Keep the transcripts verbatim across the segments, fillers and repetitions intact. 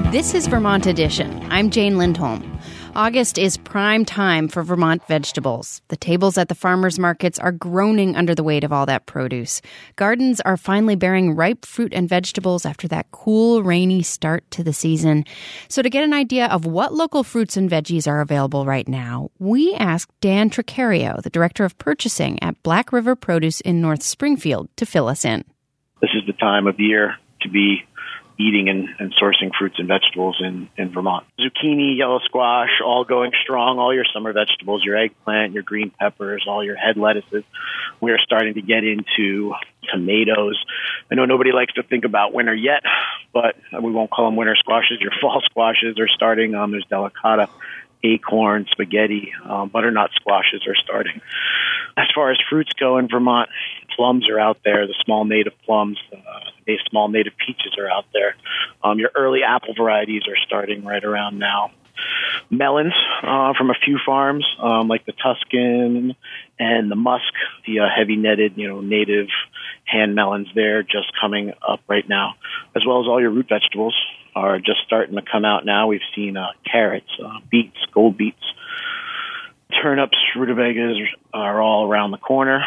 This is Vermont Edition. I'm Jane Lindholm. August is prime time for Vermont vegetables. The tables at the farmers markets are groaning under the weight of all that produce. Gardens are finally bearing ripe fruit and vegetables after that cool, rainy start to the season. So to get an idea of what local fruits and veggies are available right now, we asked Dan Tricarico, the Director of Purchasing at Black River Produce in North Springfield, to fill us in. This is the time of year to be eating and, and sourcing fruits and vegetables in, in Vermont. Zucchini, yellow squash, all going strong, all your summer vegetables, your eggplant, your green peppers, all your head lettuces. We are starting to get into tomatoes. I know nobody likes to think about winter yet, but we won't call them winter squashes. Your fall squashes are starting. Um, there's delicata, acorn, spaghetti, um, butternut squashes are starting. As far as fruits go in Vermont, plums are out there, the small native plums, uh, the small native peaches are out there. Um, your early apple varieties are starting right around now. Melons uh, from a few farms, um, like the Tuscan and the Musk, the uh, heavy netted, you know, native hand melons there just coming up right now, as well as all your root vegetables are just starting to come out now. We've seen uh, carrots, uh, beets, gold beets, turnips, rutabagas are all around the corner.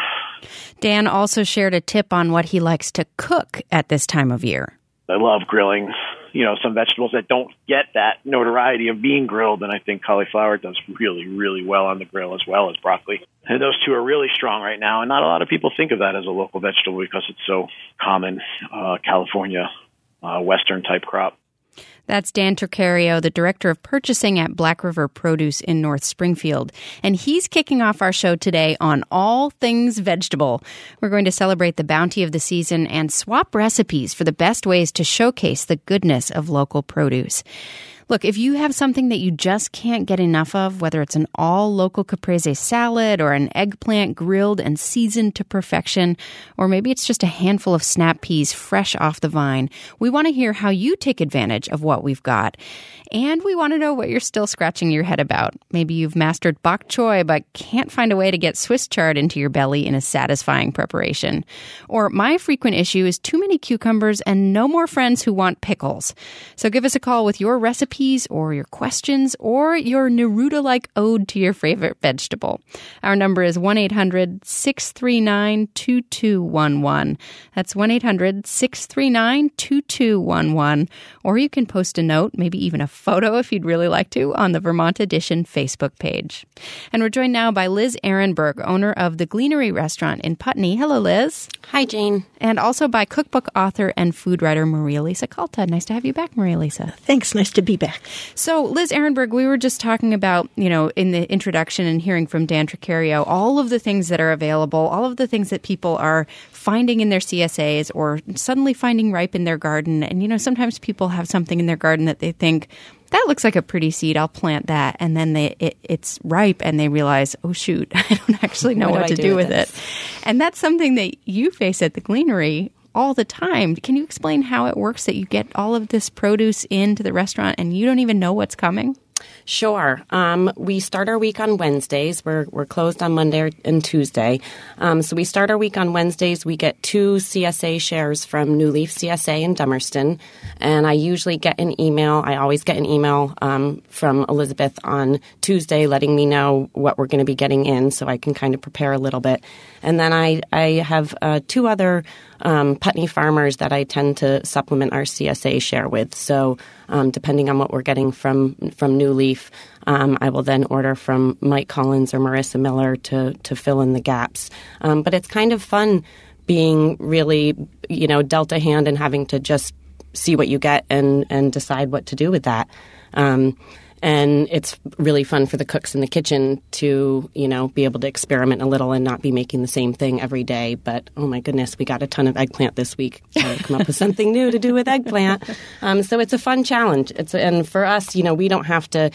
Dan also shared a tip on what he likes to cook at this time of year. I love grilling, you know, some vegetables that don't get that notoriety of being grilled, and I think cauliflower does really, really well on the grill as well as broccoli. And those two are really strong right now, and not a lot of people think of that as a local vegetable because it's so common, uh, California, uh, Western-type crop. That's Dan Tricarico, the Director of Purchasing at Black River Produce in North Springfield. And he's kicking off our show today on all things vegetable. We're going to celebrate the bounty of the season and swap recipes for the best ways to showcase the goodness of local produce. Look, if you have something that you just can't get enough of, whether it's an all-local caprese salad or an eggplant grilled and seasoned to perfection, or maybe it's just a handful of snap peas fresh off the vine, we want to hear how you take advantage of what we've got. And we want to know what you're still scratching your head about. Maybe you've mastered bok choy but can't find a way to get Swiss chard into your belly in a satisfying preparation. Or my frequent issue is too many cucumbers and no more friends who want pickles. So give us a call with your recipe or your questions or your Neruda-like ode to your favorite vegetable. Our number is one eight hundred six three nine two two one one. That's one eight hundred six three nine two two one one. Or you can post a note, maybe even a photo if you'd really like to, on the Vermont Edition Facebook page. And we're joined now by Liz Ehrenberg, owner of the Gleanery Restaurant in Putney. Hello, Liz. Hi, Jane. And also by cookbook author and food writer Maria Lisa Calta. Nice to have you back, Maria Lisa. Thanks. Nice to be back. So, Liz Ehrenberg, we were just talking about, you know, in the introduction and hearing from Dan Tricarico, all of the things that are available, all of the things that people are finding in their C S As or suddenly finding ripe in their garden. And, you know, sometimes people have something in their garden that they think, that looks like a pretty seed, I'll plant that. And then they it, it's ripe and they realize, oh, shoot, I don't actually know what, what to do, do with it. And that's something that you face at the Gleanery all the time. Can you explain how it works that you get all of this produce into the restaurant and you don't even know what's coming? Sure. Um, we start our week on Wednesdays. We're we're closed on Monday and Tuesday. Um, so we start our week on Wednesdays. We get two C S A shares from New Leaf C S A in Dummerston. And I usually get an email. I always get an email um, from Elizabeth on Tuesday letting me know what we're going to be getting in so I can kind of prepare a little bit. And then I, I have uh, two other um, Putney farmers that I tend to supplement our C S A share with. So um, depending on what we're getting from from New Leaf, um, I will then order from Mike Collins or Marissa Miller to, to fill in the gaps. Um, but it's kind of fun being really, you know, dealt a hand and having to just see what you get and, and decide what to do with that. Um, and it's really fun for the cooks in the kitchen to, you know, be able to experiment a little and not be making the same thing every day. But, oh, my goodness, we got a ton of eggplant this week. So come up with something new to do with eggplant. Um, so it's a fun challenge. It's And for us, you know, we don't have to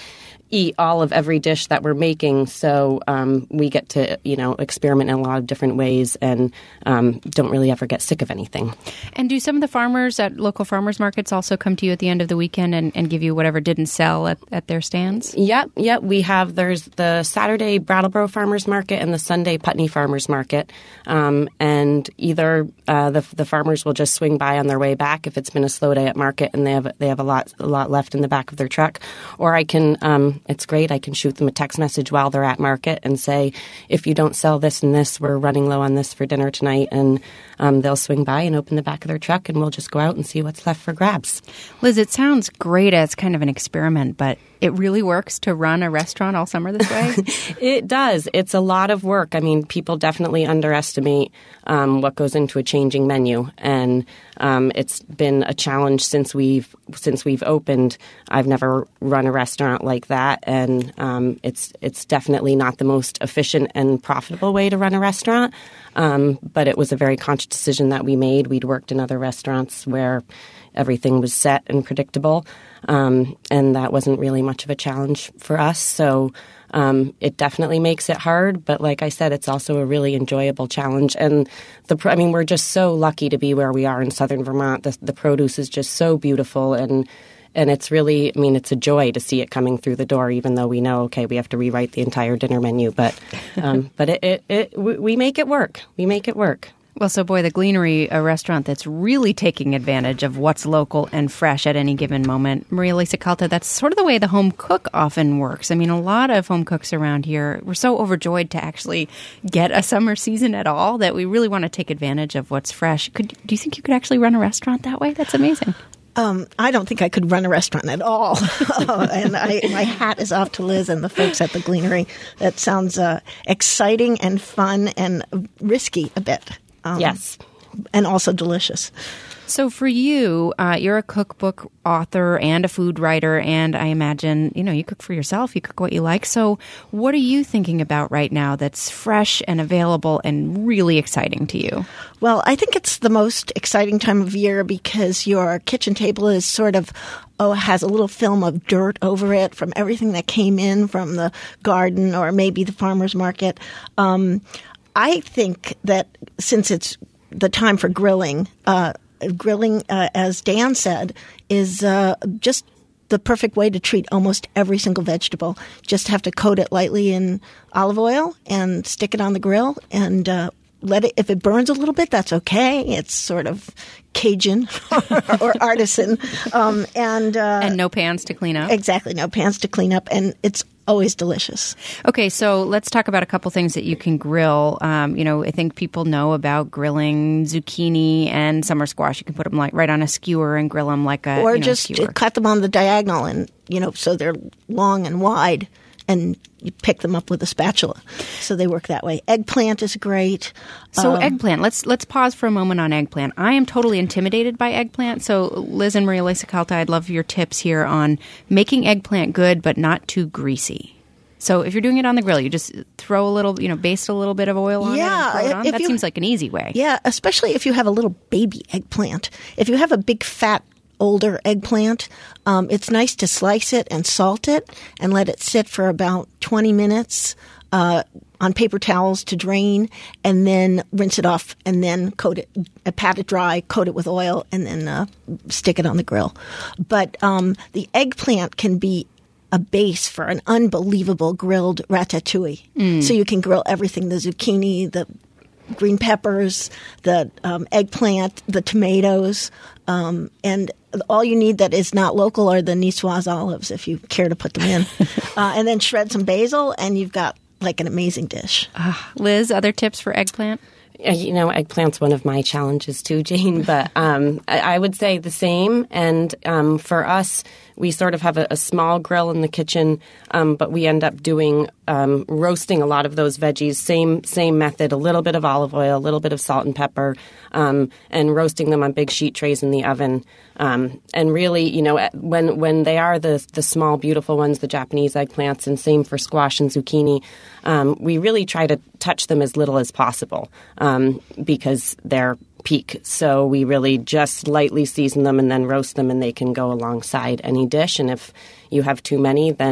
eat all of every dish that we're making. So um, we get to, you know, experiment in a lot of different ways and um, don't really ever get sick of anything. And do some of the farmers at local farmers markets also come to you at the end of the weekend and, and give you whatever didn't sell at, at their stands? Yep, yep. We have, there's the Saturday Brattleboro Farmers Market and the Sunday Putney Farmers Market. Um, and either uh, the the farmers will just swing by on their way back if it's been a slow day at market and they have they have a lot a lot left in the back of their truck. Or I can, um, it's great, I can shoot them a text message while they're at market and say, if you don't sell this and this, we're running low on this for dinner tonight. And um, they'll swing by and open the back of their truck and we'll just go out and see what's left for grabs. Liz, it sounds great as kind of an experiment, but it really works to run a restaurant all summer this way? It does. It's a lot of work. I mean, people definitely underestimate um, what goes into a changing menu, and um, it's been a challenge since we've since we've opened. I've never run a restaurant like that, and um, it's it's definitely not the most efficient and profitable way to run a restaurant. Um, but it was a very conscious decision that we made. We'd worked in other restaurants where everything was set and predictable, um, and that wasn't really much of a challenge for us. So um, it definitely makes it hard, but like I said, it's also a really enjoyable challenge. And the, I mean, we're just so lucky to be where we are in southern Vermont. The, the produce is just so beautiful, and and it's really, I mean, it's a joy to see it coming through the door, even though we know, okay, we have to rewrite the entire dinner menu. But um, but it, it, it we make it work. We make it work. Well, so boy, the Gleanery, a restaurant that's really taking advantage of what's local and fresh at any given moment. Maria Lisa Calta, that's sort of the way the home cook often works. I mean, a lot of home cooks around here, we're so overjoyed to actually get a summer season at all that we really want to take advantage of what's fresh. Could, do you think you could actually run a restaurant that way? That's amazing. Um, I don't think I could run a restaurant at all. and I, my hat is off to Liz and the folks at the Gleanery. That sounds uh, exciting and fun and risky a bit. Um, yes. And also delicious. So for you, uh, you're a cookbook author and a food writer, and I imagine, you know, you cook for yourself, you cook what you like. So what are you thinking about right now that's fresh and available and really exciting to you? Well, I think it's the most exciting time of year because your kitchen table is sort of, oh, has a little film of dirt over it from everything that came in from the garden or maybe the farmer's market. Um, I think that since it's the time for grilling, uh, grilling, uh, as Dan said, is uh, just the perfect way to treat almost every single vegetable. Just have to coat it lightly in olive oil and stick it on the grill and uh, let it. If it burns a little bit, that's okay. It's sort of Cajun or artisan, um, and uh, and no pans to clean up. Exactly, no pans to clean up, and it's always delicious. Okay, so let's talk about a couple things that you can grill. Um, you know, I think people know about grilling zucchini and summer squash. You can put them like right on a skewer and grill them like a or you know, just skewer. cut them on the diagonal, and you know, so they're long and wide, and you pick them up with a spatula. So they work that way. Eggplant is great. So um, eggplant. Let's let's pause for a moment on eggplant. I am totally intimidated by eggplant. So Liz and Maria Lisa Calta, I'd love your tips here on making eggplant good but not too greasy. So if you're doing it on the grill, you just throw a little, you know, baste a little bit of oil on yeah, it and throw it on? That you, seems like an easy way. Yeah, especially if you have a little baby eggplant. If you have a big fat older eggplant, um, it's nice to slice it and salt it and let it sit for about twenty minutes uh, on paper towels to drain, and then rinse it off and then coat it, uh, pat it dry, coat it with oil, and then uh, stick it on the grill. But um, the eggplant can be a base for an unbelievable grilled ratatouille. Mm. So you can grill everything, the zucchini, the green peppers, the um, eggplant, the tomatoes, um, and all you need that is not local are the Niçoise olives if you care to put them in. uh, and then shred some basil and you've got like an amazing dish. Uh, Liz, other tips for eggplant? You know, eggplant's one of my challenges too, Jane, but um, I, I would say the same. And um, for us, we sort of have a, a small grill in the kitchen, um, but we end up doing um, roasting a lot of those veggies. Same same method, a little bit of olive oil, a little bit of salt and pepper, um, and roasting them on big sheet trays in the oven. Um, and really, you know, when when they are the the small, beautiful ones, the Japanese eggplants, and same for squash and zucchini, um, we really try to touch them as little as possible um, because they're peak. So we really just lightly season them and then roast them, and they can go alongside any dish. And if you have too many, then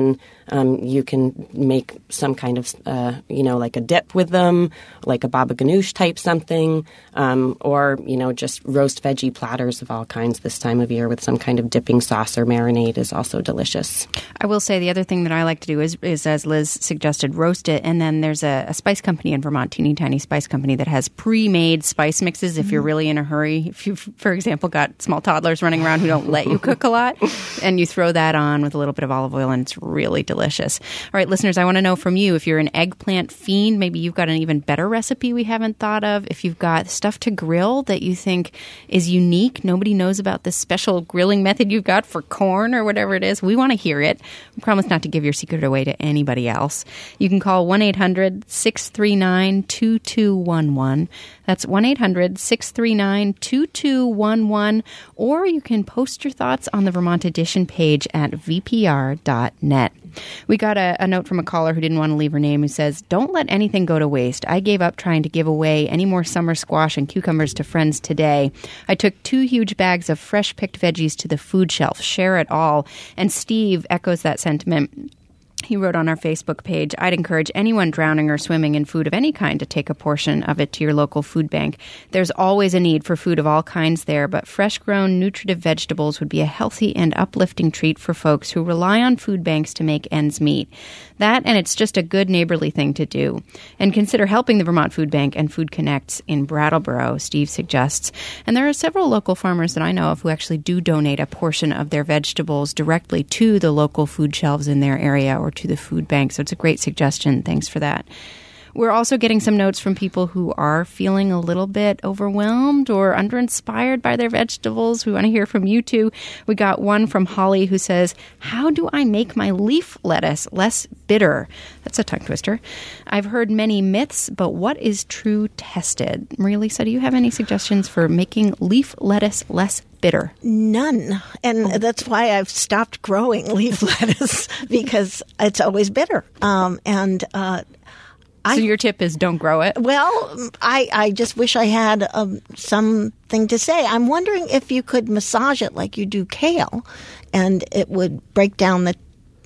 Um, you can make some kind of, uh, you know, like a dip with them, like a baba ganoush type something, um, or, you know, just roast veggie platters of all kinds this time of year with some kind of dipping sauce or marinade is also delicious. I will say the other thing that I like to do is, is as Liz suggested, roast it. And then there's a, a spice company in Vermont, Teeny Tiny Spice Company, that has pre-made spice mixes if you're really in a hurry. If you've, for example, got small toddlers running around who don't let you cook a lot, and you throw that on with a little bit of olive oil, and it's really delicious. All right, listeners, I want to know from you, if you're an eggplant fiend, maybe you've got an even better recipe we haven't thought of. If you've got stuff to grill that you think is unique, nobody knows about this special grilling method you've got for corn or whatever it is, we want to hear it. We promise not to give your secret away to anybody else. You can call one eight hundred six three nine two two one one. That's one eight hundred six three nine two two one one. Or you can post your thoughts on the Vermont Edition page at v p r dot net. We got a, a note from a caller who didn't want to leave her name, who says, "Don't let anything go to waste. I gave up trying to give away any more summer squash and cucumbers to friends today. I took two huge bags of fresh picked veggies to the food shelf. Share it all." And Steve echoes that sentiment. He wrote on our Facebook page, "I'd encourage anyone drowning or swimming in food of any kind to take a portion of it to your local food bank. There's always a need for food of all kinds there, but fresh-grown, nutritive vegetables would be a healthy and uplifting treat for folks who rely on food banks to make ends meet. That, and it's just a good neighborly thing to do. And consider helping the Vermont Food Bank and Food Connects in Brattleboro," Steve suggests. And there are several local farmers that I know of who actually do donate a portion of their vegetables directly to the local food shelves in their area or to the food bank. So it's a great suggestion. Thanks for that. We're also getting some notes from people who are feeling a little bit overwhelmed or underinspired by their vegetables. We want to hear from you too. We got one from Holly who says, "How do I make my leaf lettuce less bitter?" That's a tongue twister. "I've heard many myths, but what is true tested?" Maria Lisa, do you have any suggestions for making leaf lettuce less bitter? None. And oh. that's why I've stopped growing leaf lettuce, because it's always bitter. Um, and uh So your tip is don't grow it? Well, I, I just wish I had um, something to say. I'm wondering if you could massage it like you do kale, and it would break down the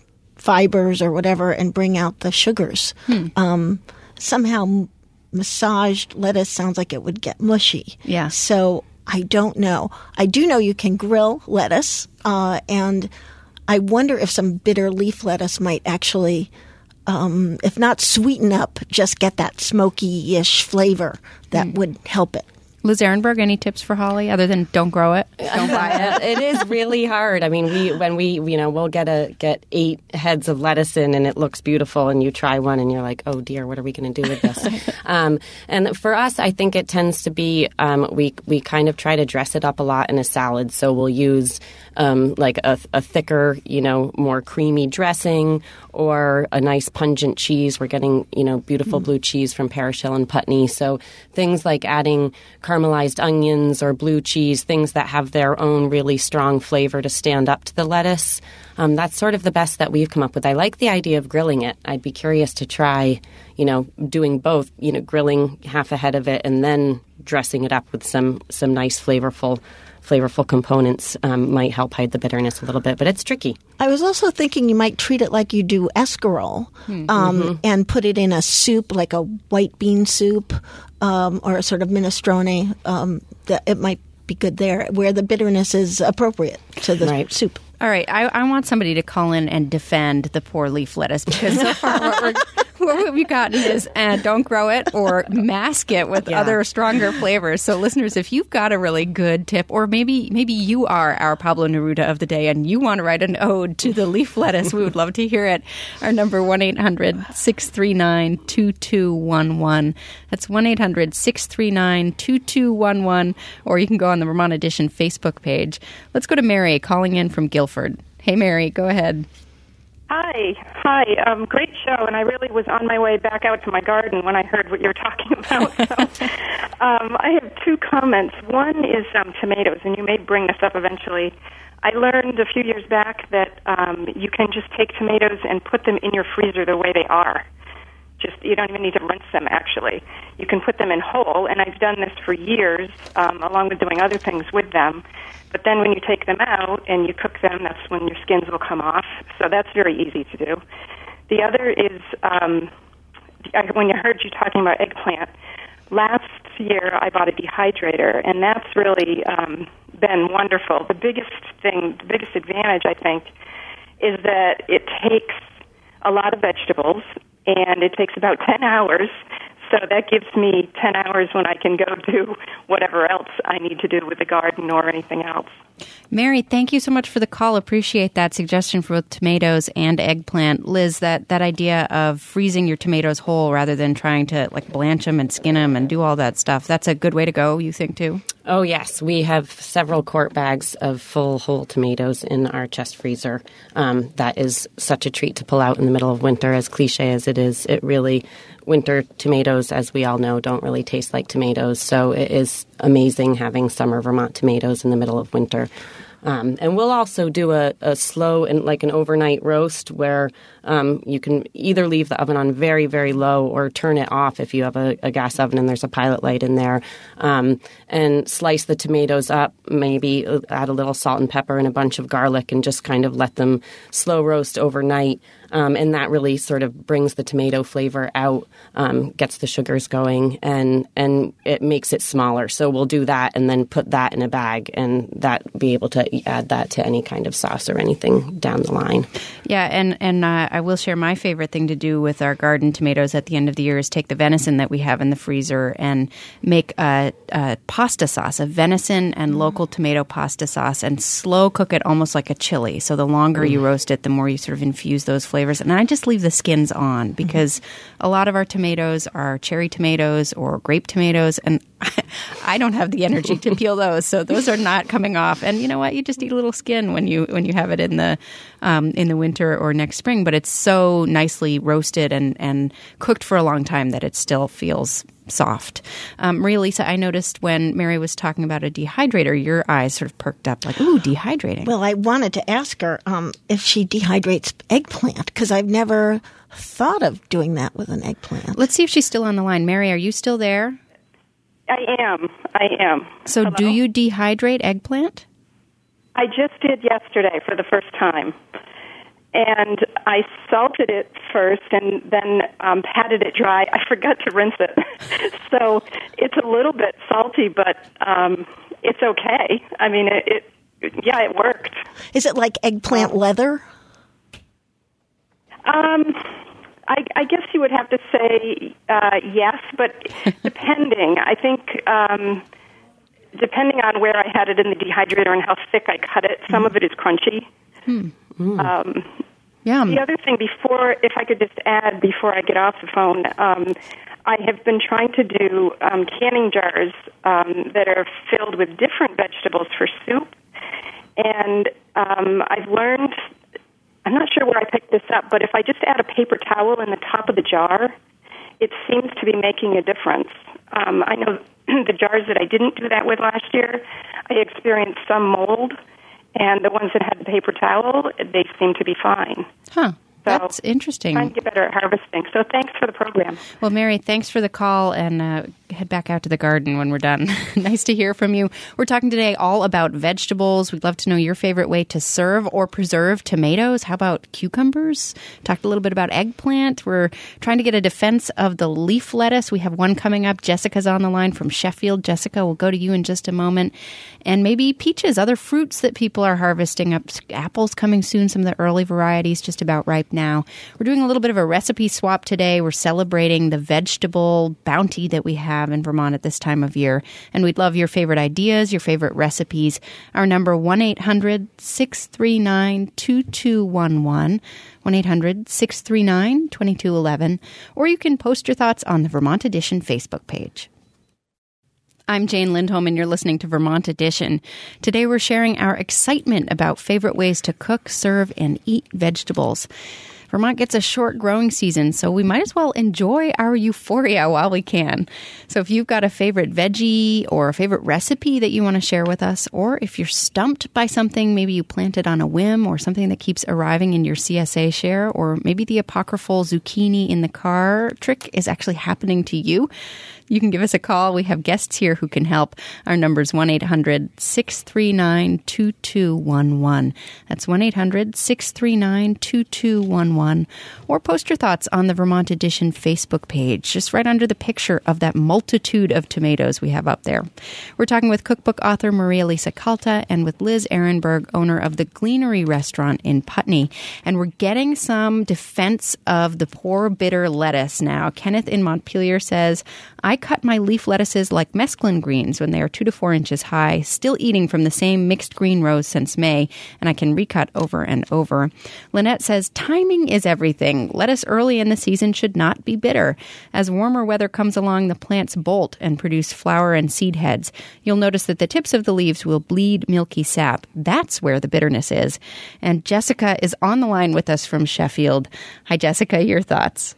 fibers or whatever and bring out the sugars. Hmm. Um, somehow massaged lettuce sounds like it would get mushy. Yeah. So I don't know. I do know you can grill lettuce, uh, and I wonder if some bitter leaf lettuce might actually... Um, if not sweeten up, just get that smoky-ish flavor that mm. would help it. Liz Ehrenberg, any tips for Holly other than don't grow it? Don't buy it. It is really hard. I mean, we when we you know we'll get a get eight heads of lettuce in and it looks beautiful, and you try one and you're like, oh dear, what are we going to do with this? um, and for us, I think it tends to be um, we we kind of try to dress it up a lot in a salad. So we'll use um, like a, a thicker, you know, more creamy dressing, or a nice pungent cheese. We're getting you know beautiful mm. blue cheese from Parish Hill and Putney. So things like adding caramelized onions or blue cheese, things that have their own really strong flavor to stand up to the lettuce. Um, that's sort of the best that we've come up with. I like the idea of grilling it. I'd be curious to try, you know, doing both, you know, grilling half a head of it and then dressing it up with some, some nice flavorful flavorful components um, might help hide the bitterness a little bit, but it's tricky. I was also thinking you might treat it like you do escarole, um, mm-hmm. and put it in a soup, like a white bean soup, um, or a sort of minestrone. Um, that it might be good there, where the bitterness is appropriate to the right. soup. All right, I, I want somebody to call in and defend the poor leaf lettuce, because so far what, we're, what we've gotten is uh, don't grow it or mask it with yeah. other stronger flavors. So listeners, if you've got a really good tip, or maybe maybe you are our Pablo Neruda of the day and you want to write an ode to the leaf lettuce, we would love to hear it. Our number, one eight hundred six three nine two two one one. That's one eight hundred six three nine two two one one, or you can go on the Vermont Edition Facebook page. Let's go to Mary calling in from Guilford. Hey, Mary, go ahead. Hi. Hi. Um, great show, and I really was on my way back out to my garden when I heard what you were talking about. So, um, I have two comments. One is um, tomatoes, and you may bring this up eventually. I learned a few years back that um, you can just take tomatoes and put them in your freezer the way they are. Just you don't even need to rinse them, actually. You can put them in whole, and I've done this for years, um, along with doing other things with them. But then when you take them out and you cook them, that's when your skins will come off. So that's very easy to do. the other is um, I, when I heard you talking about eggplant, last year I bought a dehydrator, and that's really um, been wonderful. The biggest thing, the biggest advantage, I think, is that it takes a lot of vegetables, and it takes about ten hours. So that gives me ten hours when I can go do whatever else I need to do with the garden or anything else. Mary, thank you so much for the call. Appreciate that suggestion for both tomatoes and eggplant. Liz, that, that idea of freezing your tomatoes whole rather than trying to like blanch them and skin them and do all that stuff, that's a good way to go, you think, too? Oh, yes. We have several quart bags of full whole tomatoes in our chest freezer. Um, that is such a treat to pull out in the middle of winter, as cliche as it is. It really, winter tomatoes, as we all know, don't really taste like tomatoes. So it is amazing having summer Vermont tomatoes in the middle of winter. Um, and we'll also do a, a slow and like an overnight roast where um, you can either leave the oven on very, very low or turn it off if you have a, a gas oven and there's a pilot light in there, um, and slice the tomatoes up, maybe add a little salt and pepper and a bunch of garlic and just kind of let them slow roast overnight. Um, and that really sort of brings the tomato flavor out, um, gets the sugars going, and and it makes it smaller. So we'll do that and then put that in a bag, and that be able to add that to any kind of sauce or anything down the line. Yeah, and, and uh, I will share my favorite thing to do with our garden tomatoes at the end of the year is take the venison that we have in the freezer and make a, a pasta sauce, a venison and local tomato pasta sauce, and slow cook it almost like a chili. So the longer mm. you roast it, the more you sort of infuse those flavors. And I just leave the skins on because mm-hmm. a lot of our tomatoes are cherry tomatoes or grape tomatoes, and I don't have the energy to peel those, so those are not coming off. And you know what? You just eat a little skin when you when you have it in the um, in the winter or next spring. But it's so nicely roasted and, and cooked for a long time that it still feels soft. Um, Maria Lisa, I noticed when Mary was talking about a dehydrator, your eyes sort of perked up like, ooh, dehydrating. Well, I wanted to ask her um, if she dehydrates eggplant, because I've never thought of doing that with an eggplant. Let's see if she's still on the line. Mary, are you still there? I am. I am. So Hello? Do you dehydrate eggplant? I just did yesterday for the first time. And I salted it first and then um, patted it dry. I forgot to rinse it. So it's a little bit salty, but um, it's okay. I mean, it, it, yeah, it worked. Is it like eggplant leather? Um, I, I guess you would have to say uh, yes, but depending. I think um, depending on where I had it in the dehydrator and how thick I cut it, some mm. of it is crunchy. Hmm. Mm. Um, Yum. The other thing, before, if I could just add before I get off the phone, um, I have been trying to do um, canning jars um, that are filled with different vegetables for soup, and um, I've learned, I'm not sure where I picked this up, but if I just add a paper towel in the top of the jar, it seems to be making a difference. Um, I know the jars that I didn't do that with last year, I experienced some mold. And the ones that had the paper towel, they seem to be fine. Huh. So That's interesting. Trying to get better at harvesting. So thanks for the program. Well, Mary, thanks for the call, and uh, head back out to the garden when we're done. Nice to hear from you. We're talking today all about vegetables. We'd love to know your favorite way to serve or preserve tomatoes. How about cucumbers? Talked a little bit about eggplant. We're trying to get a defense of the leaf lettuce. We have one coming up. Jessica's on the line from Sheffield. Jessica, we'll go to you in just a moment. And maybe peaches, other fruits that people are harvesting up. Apples coming soon, some of the early varieties just about ripe now. We're doing a little bit of a recipe swap today. We're celebrating the vegetable bounty that we have in Vermont at this time of year. And we'd love your favorite ideas, your favorite recipes. Our number, one eight hundred six three nine two two one one, one eight hundred six three nine two two one one, or you can post your thoughts on the Vermont Edition Facebook page. I'm Jane Lindholm, and you're listening to Vermont Edition. Today we're sharing our excitement about favorite ways to cook, serve, and eat vegetables. Vermont gets a short growing season, so we might as well enjoy our euphoria while we can. So if you've got a favorite veggie or a favorite recipe that you want to share with us, or if you're stumped by something, maybe you planted on a whim or something that keeps arriving in your C S A share, or maybe the apocryphal zucchini in the car trick is actually happening to you, you can give us a call. We have guests here who can help. Our number is one eight hundred six three nine two two one one. That's one eight hundred six three nine two two one one. one, or post your thoughts on the Vermont Edition Facebook page, just right under the picture of that multitude of tomatoes we have up there. We're talking with cookbook author Maria Lisa Calta and with Liz Ehrenberg, owner of the Gleanery Restaurant in Putney. And we're getting some defense of the poor bitter lettuce now. Kenneth in Montpelier says, I cut my leaf lettuces like mesclun greens when they are two to four inches high, still eating from the same mixed green rows since May, and I can recut over and over. Lynette says, timing is everything. Lettuce early in the season should not be bitter. As warmer weather comes along, the plants bolt and produce flower and seed heads. You'll notice that the tips of the leaves will bleed milky sap. That's where the bitterness is. And Jessica is on the line with us from Sheffield. Hi, Jessica, your thoughts?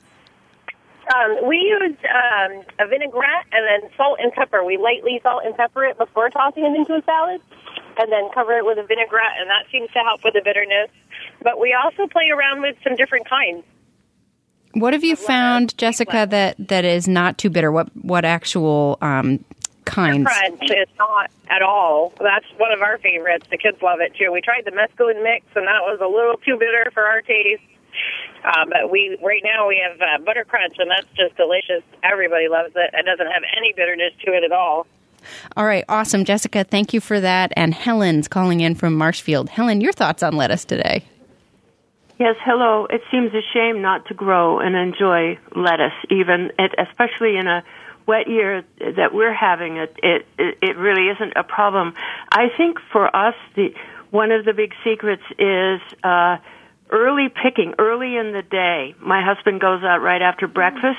Um, we use um, a vinaigrette and then salt and pepper. We lightly salt and pepper it before tossing it into a salad, and then cover it with a vinaigrette, and that seems to help with the bitterness. But we also play around with some different kinds. What have you found, Jessica, that, that is not too bitter? What what actual um, kinds? Crunch is not at all. That's one of our favorites. The kids love it, too. We tried the mesclun mix, and that was a little too bitter for our taste. Uh, but we right now we have uh, Butter Crunch, and that's just delicious. Everybody loves it. It doesn't have any bitterness to it at all. All right, awesome. Jessica, thank you for that. And Helen's calling in from Marshfield. Helen, your thoughts on lettuce today? Yes, hello. It seems a shame not to grow and enjoy lettuce, even it, especially in a wet year that we're having. It, it it really isn't a problem. I think for us, the one of the big secrets is uh, early picking, early in the day. My husband goes out right after breakfast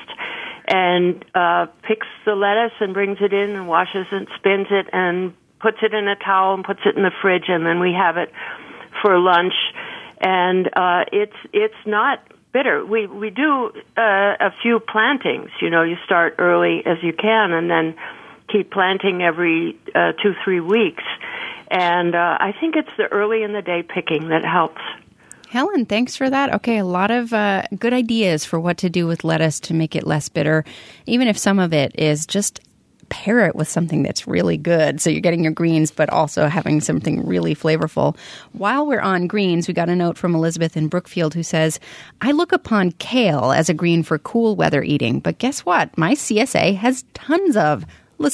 and uh, picks the lettuce and brings it in and washes it, spins it, and puts it in a towel and puts it in the fridge, and then we have it for lunch. And uh, it's it's not bitter. We we do uh, a few plantings. You know, you start early as you can, and then keep planting every uh, two three weeks. And uh, I think it's the early in the day picking that helps. Helen, thanks for that. Okay, a lot of uh, good ideas for what to do with lettuce to make it less bitter, even if some of it is just pair it with something that's really good. So you're getting your greens, but also having something really flavorful. While we're on greens, we got a note from Elizabeth in Brookfield who says, I look upon kale as a green for cool weather eating, but guess what? My C S A has tons of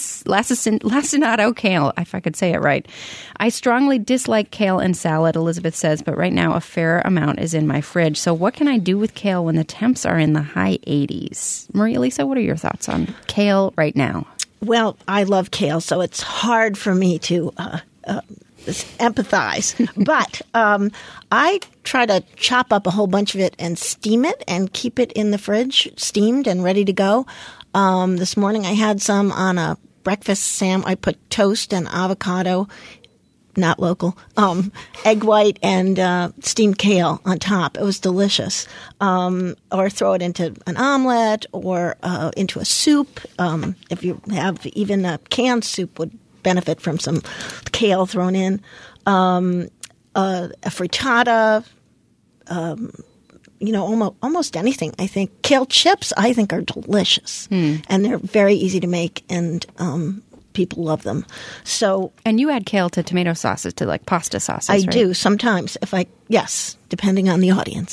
lacinato kale, if I could say it right. I strongly dislike kale and salad, Elizabeth says, but right now a fair amount is in my fridge. So what can I do with kale when the temps are in the high eighties? Maria Lisa, what are your thoughts on kale right now? Well, I love kale, so it's hard for me to uh, uh, empathize. But um, I try to chop up a whole bunch of it and steam it and keep it in the fridge, steamed and ready to go. Um, this morning I had some on a breakfast sam. I put toast and avocado, not local, um, egg white and uh, steamed kale on top. It was delicious. Um, or throw it into an omelet or uh, into a soup. Um, if you have even a canned soup would benefit from some kale thrown in. Um, uh, a frittata, um, you know, almost, almost anything, I think. Kale chips, I think, are delicious. Mm. And they're very easy to make, and um, people love them. So, and you add kale to tomato sauces, to like pasta sauces, I right? do sometimes. If I yes, depending on the audience.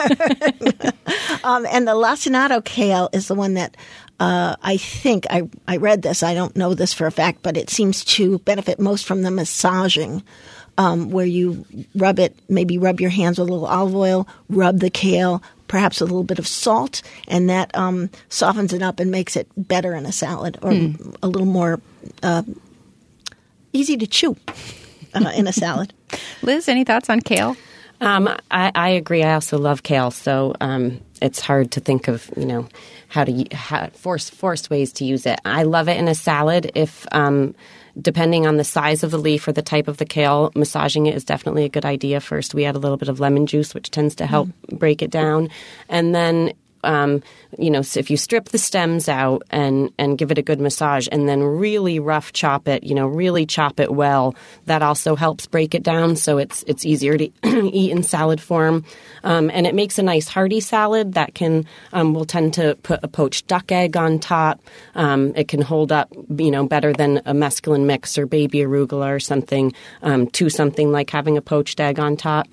um, and the lacinato kale is the one that uh, I think I I read this. I don't know this for a fact, but it seems to benefit most from the massaging. Um, where you rub it, maybe rub your hands with a little olive oil, rub the kale, perhaps a little bit of salt, and that um, softens it up and makes it better in a salad, or mm. a little more uh, easy to chew uh, in a salad. Liz, any thoughts on kale? Um, I, I agree. I also love kale, so um, it's hard to think of, you know, how to how, force forced ways to use it. I love it in a salad if. Um, Depending on the size of the leaf or the type of the kale, massaging it is definitely a good idea. First, we add a little bit of lemon juice, which tends to help mm. break it down. And then, um, you know, so if you strip the stems out and, and give it a good massage and then really rough chop it, you know, really chop it well, that also helps break it down so it's it's easier to eat in salad form. Um, and it makes a nice hearty salad that can, um, we'll tend to put a poached duck egg on top. Um, it can hold up, you know, better than a mesclun mix or baby arugula or something, um, to something like having a poached egg on top.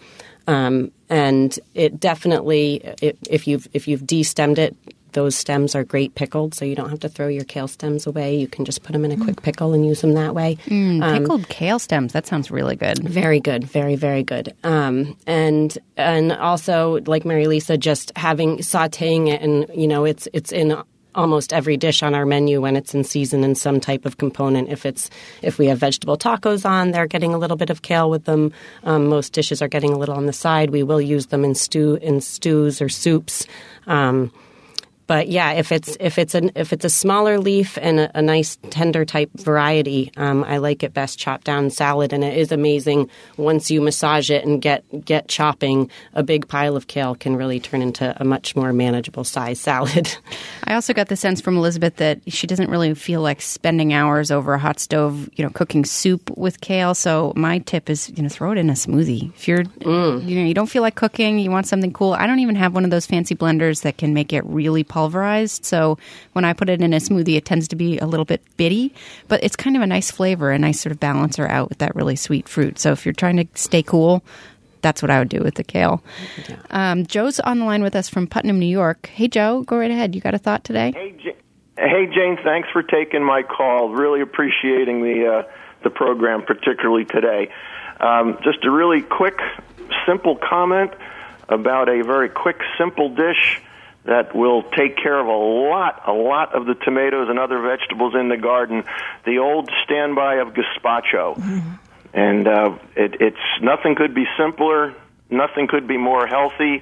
Um, and it definitely, it, if you've if you've de-stemmed it, those stems are great pickled, so you don't have to throw your kale stems away. You can just put them in a quick pickle and use them that way. Mm, um, pickled kale stems, that sounds really good. Very good, very, very good. Um, and and also, like Mary Lisa, just having, sauteing it, and, you know, it's it's in almost every dish on our menu when it's in season in some type of component. If it's if we have vegetable tacos on, they're getting a little bit of kale with them. Um, most dishes are getting a little on the side. We will use them in stew in stews or soups. Um, But yeah, if it's if it's an if it's a smaller leaf and a, a nice tender type variety, um, I like it best chopped down salad. And it is amazing once you massage it and get get chopping. A big pile of kale can really turn into a much more manageable size salad. I also got the sense from Elizabeth that she doesn't really feel like spending hours over a hot stove, you know, cooking soup with kale. So my tip is, you know, throw it in a smoothie. If you're, mm. you know, you don't feel like cooking, you want something cool. I don't even have one of those fancy blenders that can make it really pulverized. So when I put it in a smoothie, it tends to be a little bit bitty, but it's kind of a nice flavor, a nice sort of balancer out with that really sweet fruit. So if you're trying to stay cool, that's what I would do with the kale. Yeah. Um, Joe's on the line with us from Putnam, New York. Hey, Joe, go right ahead. You got a thought today? Hey, J- hey Jane, thanks for taking my call. Really appreciating the, uh, the program, particularly today. Um, just a really quick, simple comment about a very quick, simple dish that will take care of a lot, a lot of the tomatoes and other vegetables in the garden. The old standby of gazpacho. Mm-hmm. And uh, it, it's nothing could be simpler, nothing could be more healthy,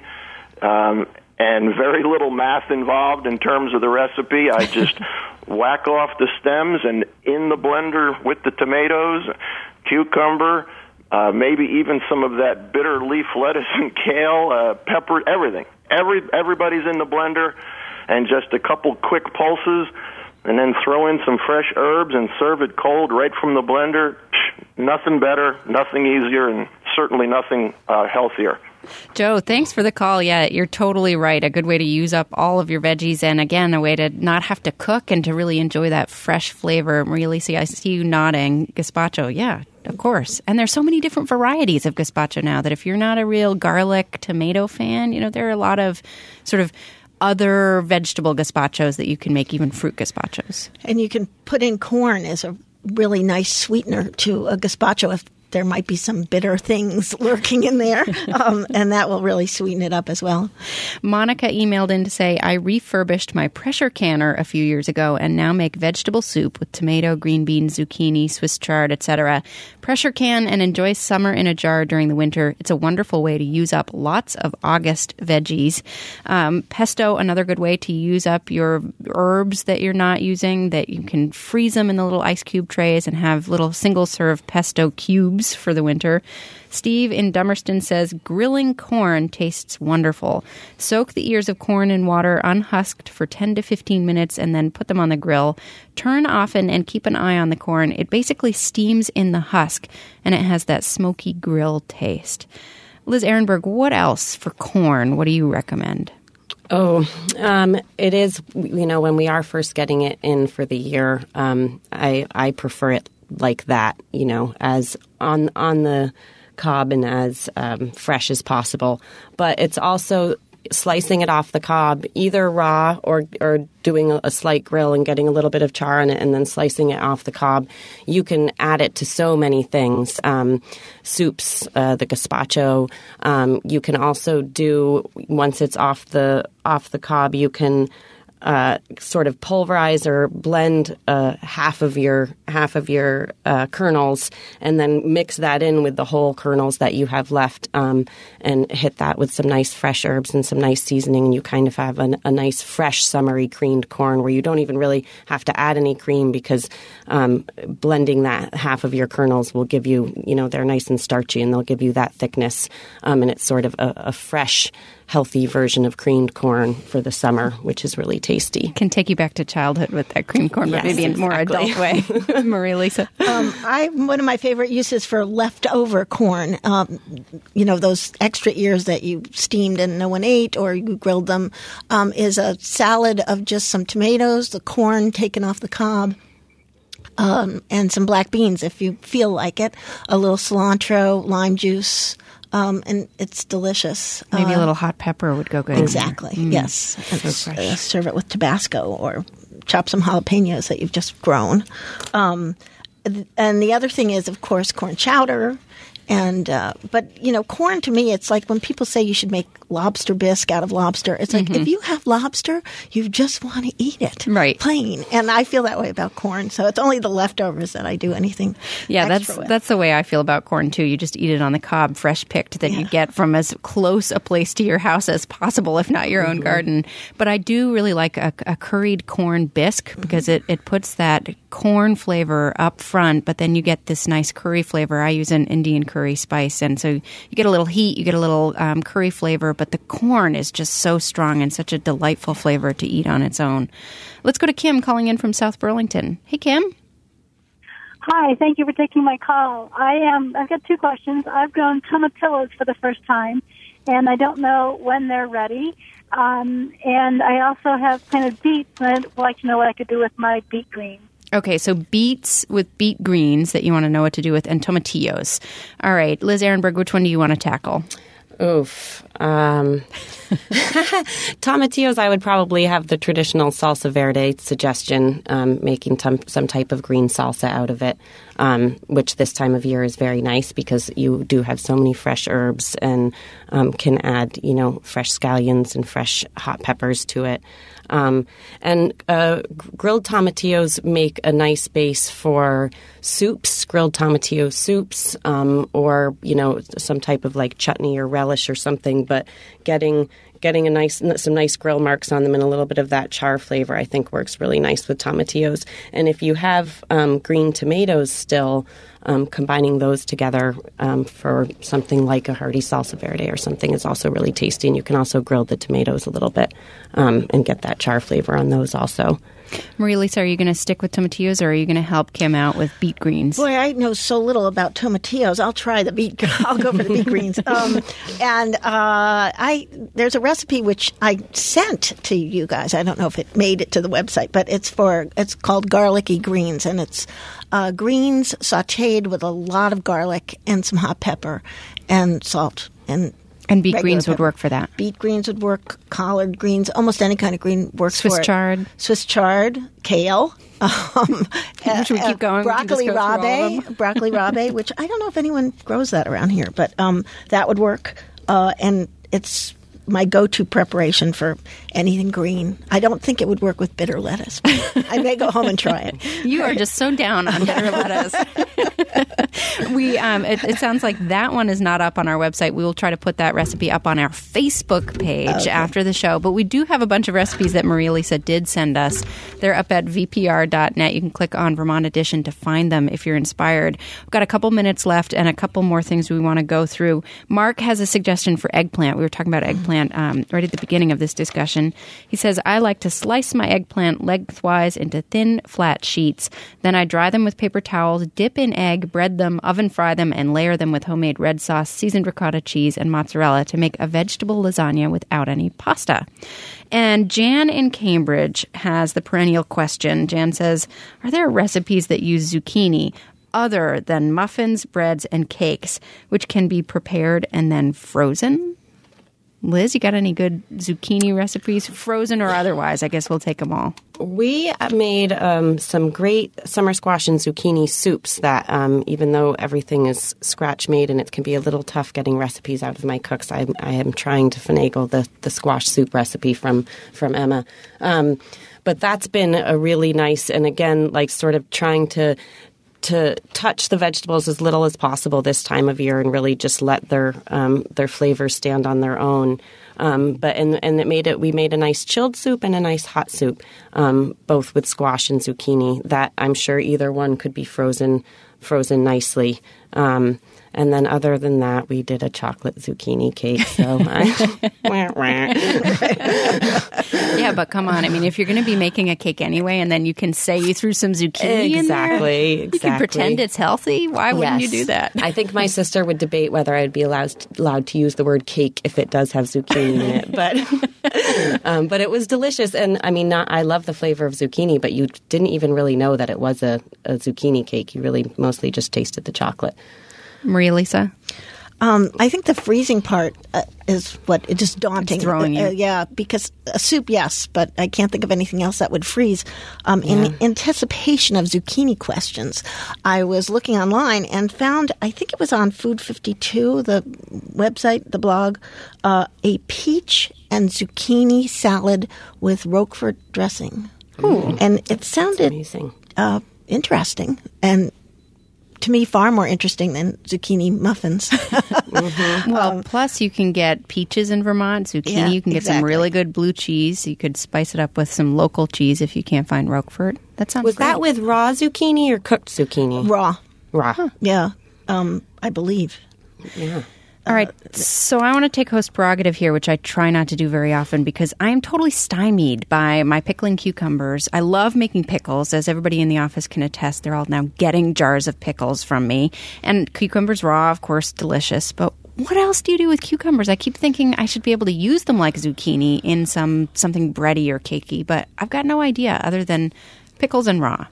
um, and very little math involved in terms of the recipe. I just whack off the stems and in the blender with the tomatoes, cucumber, uh, maybe even some of that bitter leaf lettuce and kale, uh, pepper, everything. Every everybody's in the blender, and just a couple quick pulses, and then throw in some fresh herbs and serve it cold right from the blender. Nothing better, nothing easier, and certainly nothing uh, healthier. Joe, thanks for the call. Yeah, you're totally right. A good way to use up all of your veggies, and again, a way to not have to cook and to really enjoy that fresh flavor. Maria Lisa, I see you nodding. Gazpacho, yeah, of course. And there's so many different varieties of gazpacho now that if you're not a real garlic tomato fan, you know, there are a lot of sort of other vegetable gazpachos that you can make, even fruit gazpachos. And you can put in corn as a really nice sweetener to a gazpacho if there might be some bitter things lurking in there, um, and that will really sweeten it up as well. Monica emailed in to say, I refurbished my pressure canner a few years ago and now make vegetable soup with tomato, green beans, zucchini, Swiss chard, et cetera. Pressure can and enjoy summer in a jar during the winter. It's a wonderful way to use up lots of August veggies. Um, pesto, another good way to use up your herbs that you're not using, that you can freeze them in the little ice cube trays and have little single-serve pesto cubes for the winter. Steve in Dummerston says, grilling corn tastes wonderful. Soak the ears of corn in water unhusked for ten to fifteen minutes and then put them on the grill. Turn often and keep an eye on the corn. It basically steams in the husk and it has that smoky grill taste. Liz Ehrenberg, what else for corn? What do you recommend? Oh, um, it is, you know, when we are first getting it in for the year, um, I, I prefer it like that, you know, as on on the cob and as um, fresh as possible. But it's also slicing it off the cob, either raw or or doing a, a slight grill and getting a little bit of char on it and then slicing it off the cob. You can add it to so many things. Um, soups, uh, the gazpacho. Um, you can also do, once it's off the off the cob, you can Uh, sort of pulverize or blend uh, half of your half of your uh, kernels, and then mix that in with the whole kernels that you have left, um, and hit that with some nice fresh herbs and some nice seasoning, and you kind of have an, a nice fresh summery creamed corn where you don't even really have to add any cream, because um, blending that half of your kernels will give you, you know, they're nice and starchy and they'll give you that thickness, um, and it's sort of a, a fresh, healthy version of creamed corn for the summer, which is really tasty. Can take you back to childhood with that creamed corn, yes, but maybe in a more exactly. adult way. Maria Lisa. Um, I one of my favorite uses for leftover corn, um, you know, those extra ears that you steamed and no one ate or you grilled them, um, is a salad of just some tomatoes, the corn taken off the cob, um, and some black beans if you feel like it, a little cilantro, lime juice, um, and it's delicious. Maybe Uh, a little hot pepper would go good. Exactly. Mm. Yes. And So s- fresh. uh, serve it with Tabasco or chop some jalapenos that you've just grown. Um, th- and the other thing is, of course, corn chowder. And uh, but you know, corn to me, it's like when people say you should make lobster bisque out of lobster. It's like Mm-hmm. if you have lobster, you just want to eat it, Right. Plain. And I feel that way about corn. So it's only the leftovers that I do anything. Yeah, extra that's with. that's the way I feel about corn too. You just eat it on the cob, fresh picked, that you get from as close a place to your house as possible, if not your own garden. But I do really like a, a curried corn bisque because it, it puts that corn flavor up front, but then you get this nice curry flavor. I use an Indian curry spice, and so you get a little heat, you get a little um, curry flavor, but the corn is just so strong and such a delightful flavor to eat on its own. Let's go to Kim calling in from South Burlington. Hey, Kim. Hi, thank you for taking my call. I am. I've got two questions. I've grown tomatillos for the first time, and I don't know when they're ready. Um, and I also have planted beets, and I'd like to know what I could do with my beet greens. Okay, so beets with beet greens that you want to know what to do with, and tomatillos. All right, Liz Ehrenberg, which one do you want to tackle? Oof. Um, tomatillos, I would probably have the traditional salsa verde suggestion, um, making tom- some type of green salsa out of it, um, which this time of year is very nice because you do have so many fresh herbs and um, can add, you know, fresh scallions and fresh hot peppers to it. Um, and uh, grilled tomatillos make a nice base for soups, grilled tomatillo soups, um, or, you know, some type of like chutney or relish or something. But getting getting a nice some nice grill marks on them and a little bit of that char flavor, I think, works really nice with tomatillos. And if you have um, green tomatoes still, um, combining those together um, for something like a hearty salsa verde or something is also really tasty. And you can also grill the tomatoes a little bit um, and get that char flavor on those also. Maria Lisa, are you going to stick with tomatillos, or are you going to help Kim out with beet greens? Boy, I know so little about tomatillos. I'll try the beet. I'll go for the beet greens. Um, and uh, I there's a recipe which I sent to you guys. I don't know if it made it to the website, but it's for it's called garlicky greens, and it's uh, greens sautéed with a lot of garlic and some hot pepper and salt and. And beet regular greens would pepper. work for that. Beet greens would work. Collard greens, almost any kind of green works Swiss for it. chard. Swiss chard, kale. Um, Should we keep going? We can just Broccoli go through all of rabe, them. broccoli rabe, which I don't know if anyone grows that around here, but um, that would work. Uh, and it's my go-to preparation for anything green. I don't think it would work with bitter lettuce. But I may go home and try it. You are just so down on bitter lettuce. we um, it, it sounds like that one is not up on our website. We will try to put that recipe up on our Facebook page Okay. after the show. But we do have a bunch of recipes that Maria Lisa did send us. They're up at v p r dot net. You can click on Vermont Edition to find them if you're inspired. We've got a couple minutes left and a couple more things we want to go through. Mark has a suggestion for eggplant. We were talking about eggplant um, right at the beginning of this discussion. He says, I like to slice my eggplant lengthwise into thin, flat sheets. Then I dry them with paper towels, dip in egg, bread them, oven fry them, and layer them with homemade red sauce, seasoned ricotta cheese, and mozzarella to make a vegetable lasagna without any pasta. And Jan in Cambridge has the perennial question. Jan says, are there recipes that use zucchini other than muffins, breads, and cakes, which can be prepared and then frozen? Liz, you got any good zucchini recipes, frozen or otherwise? I guess we'll take them all. We made um, some great summer squash and zucchini soups that, um, even though everything is scratch made and it can be a little tough getting recipes out of my cooks, I, I am trying to finagle the, the squash soup recipe from, from Emma. Um, but that's been a really nice, and again, like sort of trying to to touch the vegetables as little as possible this time of year and really just let their um, their flavors stand on their own. Um, but and and it made it. We made a nice chilled soup and a nice hot soup, um, both with squash and zucchini. That I'm sure either one could be frozen frozen nicely. Um, and then other than that, we did a chocolate zucchini cake. So, I, yeah, but come on. I mean, if you're going to be making a cake anyway, and then you can say you threw some zucchini in there, exactly, you exactly. can pretend it's healthy. Why wouldn't Yes. you do that? I think my sister would debate whether I'd be allowed allowed to use the word cake if it does have zucchini in it. But um, but it was delicious, and I mean, not, I love the flavor of zucchini, but you didn't even really know that it was a, a zucchini cake. You really mostly just tasted the chocolate. Maria Lisa? Um, I think the freezing part uh, is what it is daunting. It's throwing you. Uh, yeah, because a soup, yes, but I can't think of anything else that would freeze. Um, Yeah. In anticipation of zucchini questions, I was looking online and found, I think it was on Food fifty-two, the website, the blog, uh, a peach and zucchini salad with Roquefort dressing. Ooh. And it sounded Amazing. uh, interesting and to me far more interesting than zucchini muffins. Well, plus you can get peaches in Vermont, zucchini. Yeah, you can get some exactly. really good blue cheese. You could spice it up with some local cheese if you can't find Roquefort. That sounds Was great. that with raw zucchini or cooked zucchini? Raw. Raw. Yeah, um, I believe. Yeah. All right, so I want to take host prerogative here, which I try not to do very often because I am totally stymied by my pickling cucumbers. I love making pickles, as everybody in the office can attest. They're all now getting jars of pickles from me. And cucumbers raw, of course, delicious. But what else do you do with cucumbers? I keep thinking I should be able to use them like zucchini in some something bready or cakey, but I've got no idea other than pickles and raw.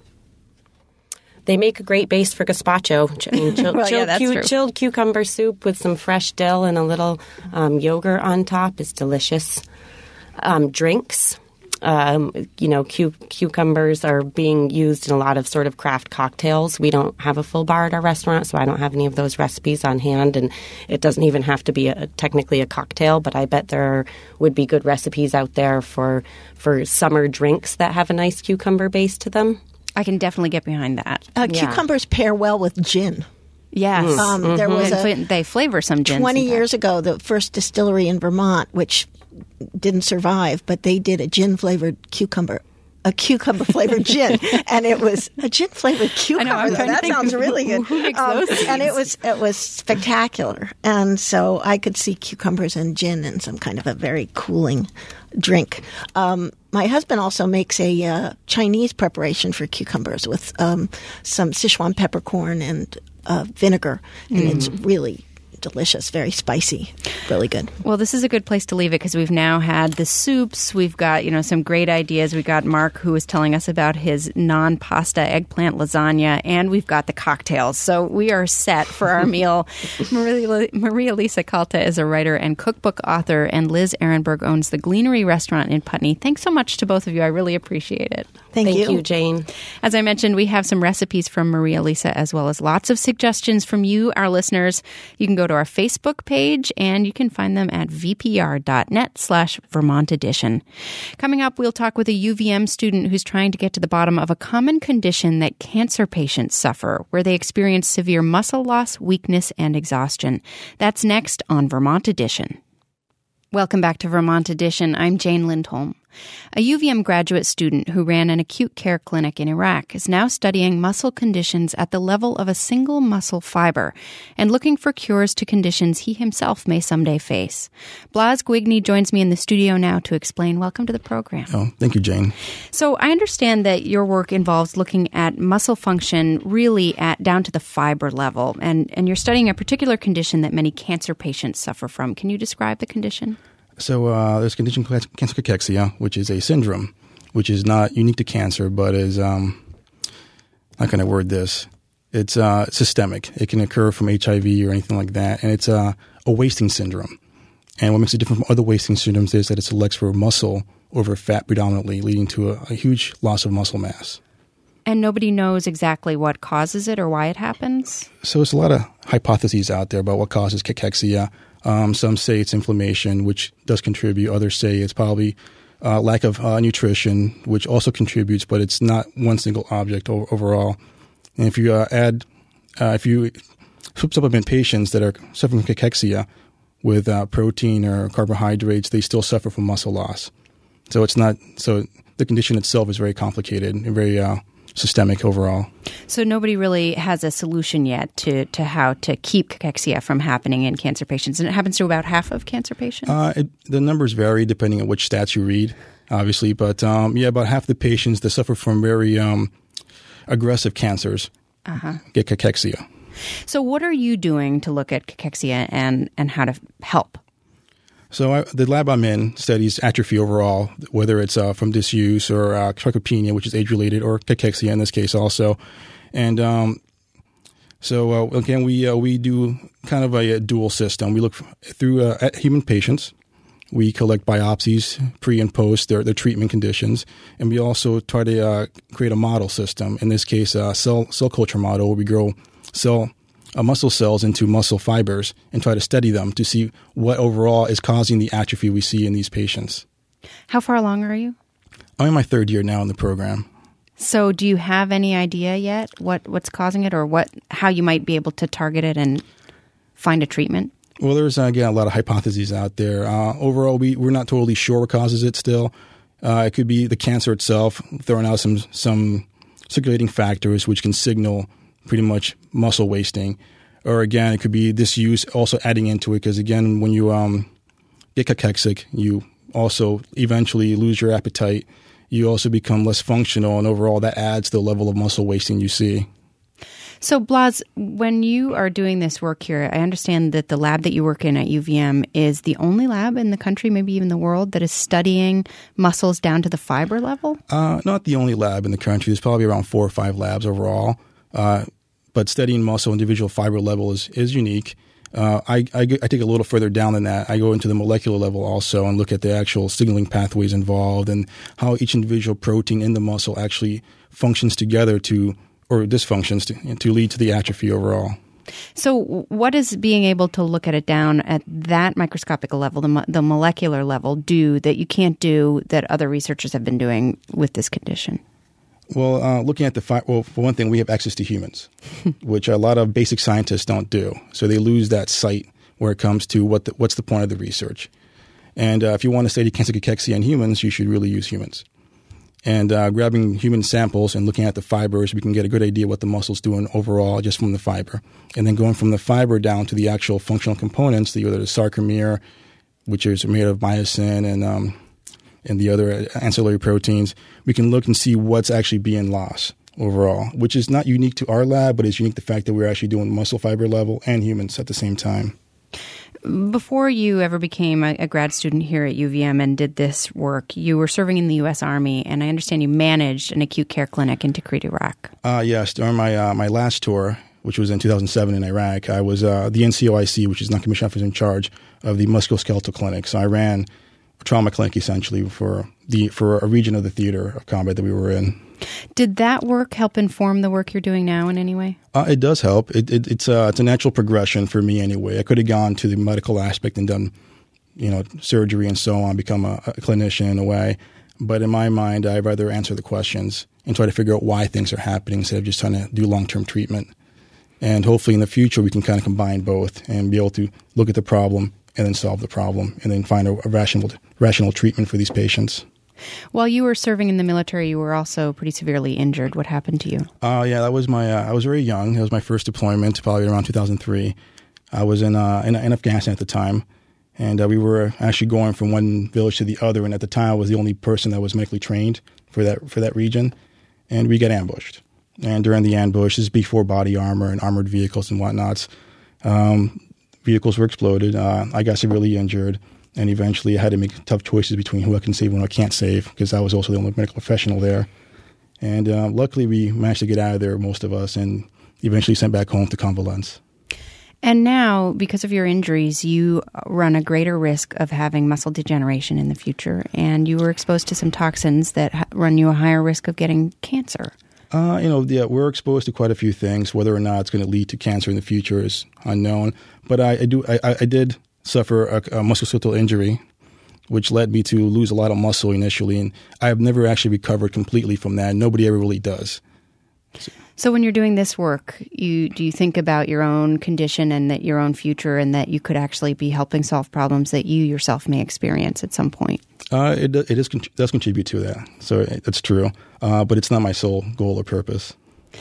They make a great base for gazpacho. Ch- I mean, chill, Well, yeah, chilled, that's cu- true. chilled cucumber soup with some fresh dill and a little um, yogurt on top is delicious. Um, drinks. Um, you know, cu- cucumbers are being used in a lot of sort of craft cocktails. We don't have a full bar at our restaurant, so I don't have any of those recipes on hand. And it doesn't even have to be a, technically a cocktail, but I bet there would be good recipes out there for for summer drinks that have a nice cucumber base to them. I can definitely get behind that. Uh, Yeah. Cucumbers pair well with gin. Yes. Um, There was And a fl- they flavor some gins. twenty in fact. years ago, the first distillery in Vermont, which didn't survive, but they did a gin flavored cucumber. A cucumber flavored gin, and it was a gin flavored cucumber. I'm though. trying to That think sounds who- really good. who makes Um, those and it things? was it was spectacular. And so I could see cucumbers and gin in some kind of a very cooling drink. Um, my husband also makes a uh, Chinese preparation for cucumbers with um, some Sichuan peppercorn and uh, vinegar, and Mm. it's really delicious, very spicy, really good. Well, this is a good place to leave it because we've now had the soups. We've got, you know, some great ideas. We got Mark, who was telling us about his non-pasta eggplant lasagna, and we've got the cocktails. So we are set for our meal. Maria, Maria Lisa Calta is a writer and cookbook author, and Liz Ehrenberg owns the Gleanery restaurant in Putney. Thanks so much to both of you. I really appreciate it. Thank, Thank you. you, Jane. As I mentioned, we have some recipes from Maria Lisa as well as lots of suggestions from you, our listeners. You can go to our Facebook page and you can find them at vpr.net slash Vermont edition. Coming up, we'll talk with a U V M student who's trying to get to the bottom of a common condition that cancer patients suffer, where they experience severe muscle loss, weakness, and exhaustion. That's next on Vermont Edition. Welcome back to Vermont Edition. I'm Jane Lindholm. A U V M graduate student who ran an acute care clinic in Iraq is now studying muscle conditions at the level of a single muscle fiber and looking for cures to conditions he himself may someday face. Blas Gwigny joins me in the studio now to explain. Welcome to the program. Oh, thank you, Jane. So I understand that your work involves looking at muscle function really at down to the fiber level, and, and you're studying a particular condition that many cancer patients suffer from. Can you describe the condition? So uh, there's a condition called cancer cachexia, which is a syndrome, which is not unique to cancer, but is, um, how can I word this? It's uh, systemic. It can occur from H I V or anything like that, and it's uh, a wasting syndrome. And what makes it different from other wasting syndromes is that it selects for muscle over fat predominantly, leading to a, a huge loss of muscle mass. And nobody knows exactly what causes it or why it happens? So there's a lot of hypotheses out there about what causes cachexia. Um, some say it's inflammation, which does contribute. Others say it's probably uh, lack of uh, nutrition, which also contributes, but it's not one single object o- overall. And if you uh, add, uh, if you supplement patients that are suffering from cachexia with uh, protein or carbohydrates, they still suffer from muscle loss. So it's not, so the condition itself is very complicated and very uh, systemic overall. So nobody really has a solution yet to, to how to keep cachexia from happening in cancer patients. And it happens to about half of cancer patients? Uh, it, the numbers vary depending on which stats you read, obviously. But um, yeah, about half the patients that suffer from very um, aggressive cancers uh-huh. get cachexia. So what are you doing to look at cachexia and, and how to help? So I, the lab I'm in studies atrophy overall, whether it's uh, from disuse or uh, sarcopenia, which is age-related, or cachexia in this case also. And um, so uh, again, we uh, we do kind of a, a dual system. We look through uh, at human patients. We collect biopsies pre and post their, their treatment conditions, and we also try to uh, create a model system. In this case, a cell cell culture model where we grow cell uh, muscle cells into muscle fibers and try to study them to see what overall is causing the atrophy we see in these patients. How far along are you? I'm in my third year now in the program. So, do you have any idea yet what, what's causing it, or what how you might be able to target it and find a treatment? Well, there's, uh, again, a lot of hypotheses out there. Uh, overall, we, we're not totally sure what causes it still. Uh, it could be the cancer itself, throwing out some some circulating factors which can signal pretty much muscle wasting. Or, again, it could be disuse also adding into it because, again, when you um, get cachexic, you also eventually lose your appetite. You also become less functional, and overall that adds to the level of muscle wasting you see. So, Blas, when you are doing this work here, I understand that the lab that you work in at U V M is the only lab in the country, maybe even the world, that is studying muscles down to the fiber level? Uh, not the only lab in the country. There's probably around four or five labs overall. Uh, but studying muscle individual fiber level is, is unique. Uh, I, I, I take it a little further down than that. I go into the molecular level also and look at the actual signaling pathways involved and how each individual protein in the muscle actually functions together to or dysfunctions to, to lead to the atrophy overall. So what does being able to look at it down at that microscopic level, the, mo- the molecular level, do that you can't do that other researchers have been doing with this condition? Well, uh, looking at the fi- well, for one thing, we have access to humans, which a lot of basic scientists don't do. So they lose that sight where it comes to what the, what's the point of the research. And uh, if you want to study cancer cachexia in humans, you should really use humans. And uh, grabbing human samples and looking at the fibers, we can get a good idea what the muscle's doing overall just from the fiber. And then going from the fiber down to the actual functional components, the, the sarcomere, which is made of myosin and um, and the other ancillary proteins, we can look and see what's actually being lost overall, which is not unique to our lab, but it's unique to the fact that we're actually doing muscle fiber level and humans at the same time. Before you ever became a, a grad student here at U V M and did this work, you were serving in the U S Army, and I understand you managed an acute care clinic in Tikrit, Iraq. Uh, yes, during my uh, my last tour, which was in two thousand seven in Iraq, I was uh, the N C O I C, which is non-commissioned officer in charge of the musculoskeletal clinic. So I ran a trauma clinic essentially for the for a region of the theater of combat that we were in. Did that work help inform the work you're doing now in any way? Uh, it does help. It, it, it's uh, it's a natural progression for me anyway. I could have gone to the medical aspect and done, you know, surgery and so on, become a, a clinician in a way. But in my mind, I'd rather answer the questions and try to figure out why things are happening instead of just trying to do long-term treatment. And hopefully in the future, we can kind of combine both and be able to look at the problem and then solve the problem and then find a, a rational rational treatment for these patients. While you were serving in the military, you were also pretty severely injured. What happened to you? Uh, yeah, that was my, uh, I was very young. That was my first deployment, probably around two thousand three. I was in, uh, in, in Afghanistan at the time, and uh, we were actually going from one village to the other, and at the time I was the only person that was medically trained for that for that region, and we got ambushed. And during the ambush, this is before body armor and armored vehicles and whatnots, um, vehicles were exploded. Uh, I got severely injured. And eventually I had to make tough choices between who I can save and who I can't save because I was also the only medical professional there. And uh, luckily we managed to get out of there, most of us, and eventually sent back home to convalesce. And now, because of your injuries, you run a greater risk of having muscle degeneration in the future. And you were exposed to some toxins that ha- run you a higher risk of getting cancer. Uh, you know, yeah, we're exposed to quite a few things. Whether or not it's going to lead to cancer in the future is unknown. But I, I do, I, I did... suffer a, a musculoskeletal injury, which led me to lose a lot of muscle initially, and I have never actually recovered completely from that. Nobody ever really does. So, so when you're doing this work, you do you think about your own condition and that your own future, and that you could actually be helping solve problems that you yourself may experience at some point? Uh, it it is, does contribute to that, so it's true, uh, but it's not my sole goal or purpose.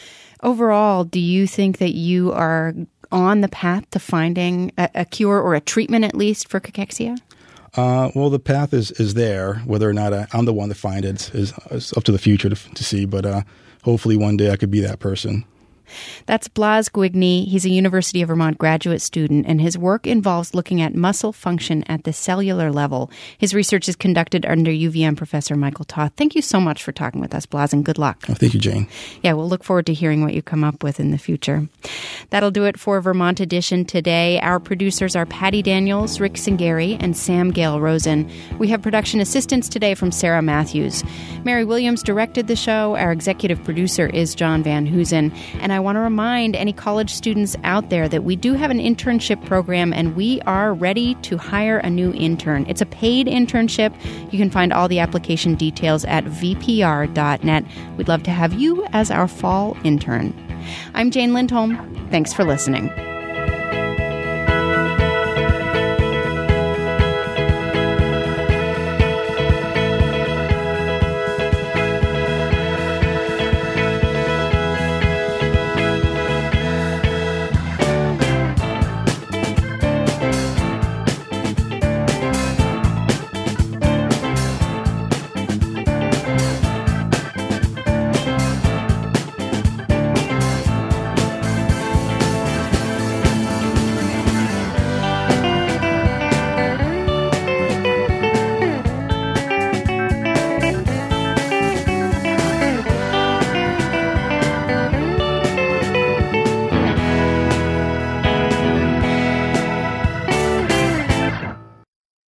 Overall, do you think that you are on the path to finding a, a cure or a treatment, at least, for cachexia? Uh, well, the path is, is there. Whether or not I, I'm the one to find it is, is up to the future to, to see. But uh, hopefully one day I could be that person. That's Blas Gwigny. He's a University of Vermont graduate student, and his work involves looking at muscle function at the cellular level. His research is conducted under U V M professor Michael Toth. Thank you so much for talking with us, Blas, and good luck. Oh, thank you, Jane. Yeah, we'll look forward to hearing what you come up with in the future. That'll do it for Vermont Edition today. Our producers are Patty Daniels, Rick Singari, and Sam Gale Rosen. We have production assistance today from Sarah Matthews. Mary Williams directed the show. Our executive producer is John Van Hoosen. And I want to remind any college students out there that we do have an internship program, and we are ready to hire a new intern. It's a paid internship. You can find all the application details at v p r dot net. We'd love to have you as our fall intern. I'm Jane Lindholm. Thanks for listening.